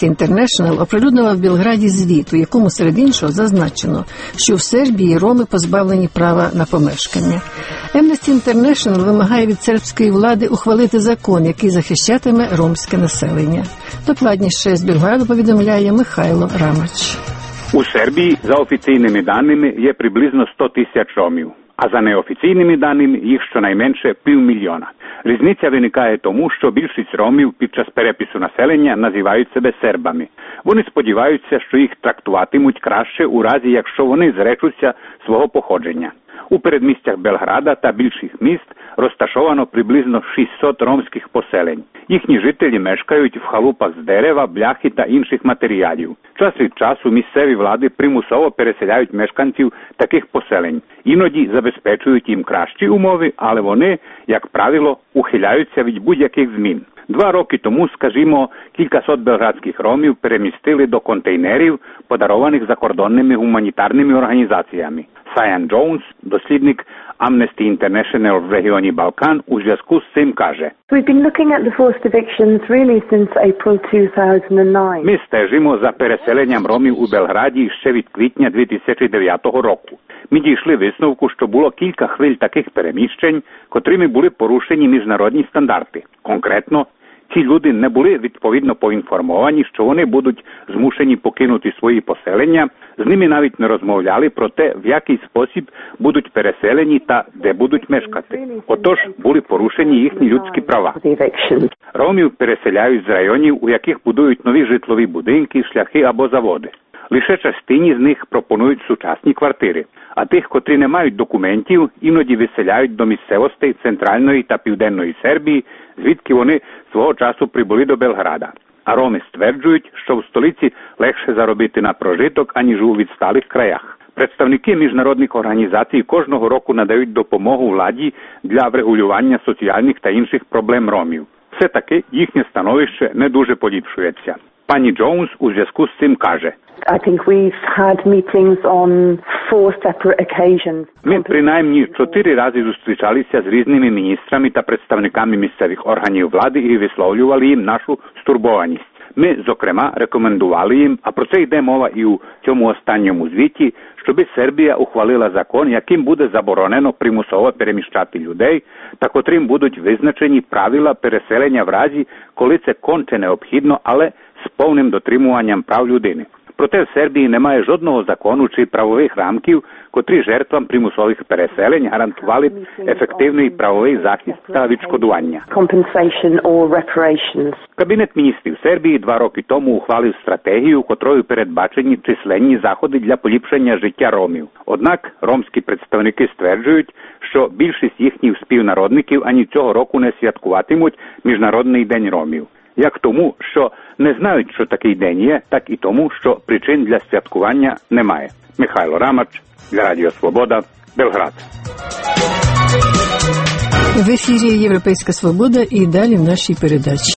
Amnesty International оприлюднила в Білграді звіт, у якому серед іншого зазначено, що в Сербії роми позбавлені права на помешкання. Amnesty International вимагає від сербської влади ухвалити закон, який захищатиме ромське населення. Докладніше з Білграду повідомляє Михайло Рамач. У Сербії за офіційними даними є приблизно 100 тисяч ромів, а за неофіційними даними їх щонайменше 500 000. Різниця виникає тому, що більшість ромів під час перепису населення називають себе сербами. Вони сподіваються, що їх трактуватимуть краще у разі, якщо вони зречуться свого походження. У передмістях Белграда та більших міст розташовано приблизно 600 ромських поселень. Їхні жителі мешкають в халупах з дерева, бляхи та інших матеріалів. Час від часу місцеві влади примусово переселяють мешканців таких поселень. Іноді забезпечують їм кращі умови, але вони, як правило, ухиляються від будь-яких змін. 2 роки тому, скажімо, кількасот белградських ромів перемістили до контейнерів, подарованих закордонними гуманітарними організаціями. Сайан Джонс, дослідник Amnesty International в регіоні Балкан, у зв'язку з цим каже: Ми стежимо за переселенням ромів у Белграді ще від квітня 2009 року. Ми дійшли висновку, що було кілька хвиль таких переміщень, котрими були порушені міжнародні стандарти. Конкретно, ці люди не були відповідно поінформовані, що вони будуть змушені покинути свої поселення, з ними навіть не розмовляли про те, в який спосіб будуть переселені та де будуть мешкати. Отож, були порушені їхні людські права. Ромів переселяють з районів, у яких будують нові житлові будинки, шляхи або заводи. Лише частині з них пропонують сучасні квартири, а тих, котрі не мають документів, іноді виселяють до місцевостей Центральної та Південної Сербії, звідки вони свого часу прибули до Белграда. А роми стверджують, що в столиці легше заробити на прожиток, аніж у відсталих краях. Представники міжнародних організацій кожного року надають допомогу владі для врегулювання соціальних та інших проблем ромів. Все-таки їхнє становище не дуже поліпшується. Пані Джонс у зв'язку з цим каже: Ми принаймні 4 рази зустрічалися з різними міністрами та представниками місцевих органів влади і висловлювали їм нашу стурбованість. Ми, зокрема, рекомендували їм, а про це йде мова і у цьому останньому звіті, щоби Сербія ухвалила закон, яким буде заборонено примусово переміщати людей, та котрим будуть визначені правила переселення в разі, коли це конче необхідно, але з повним дотримуванням прав людини. Проте в Сербії немає жодного закону чи правових рамків, котрі жертвам примусових переселень гарантували б ефективний правовий захист та відшкодування. Кабінет міністрів Сербії 2 роки тому ухвалив стратегію, котрою передбачені численні заходи для поліпшення життя ромів. Однак ромські представники стверджують, що більшість їхніх співнародників ані цього року не святкуватимуть Міжнародний день ромів. Як тому, що не знають, що такий день є, так і тому, що причин для святкування немає. Михайло Рамач, для Радіо Свобода, Белград. В ефірі Європейська Свобода і далі в нашій передачі.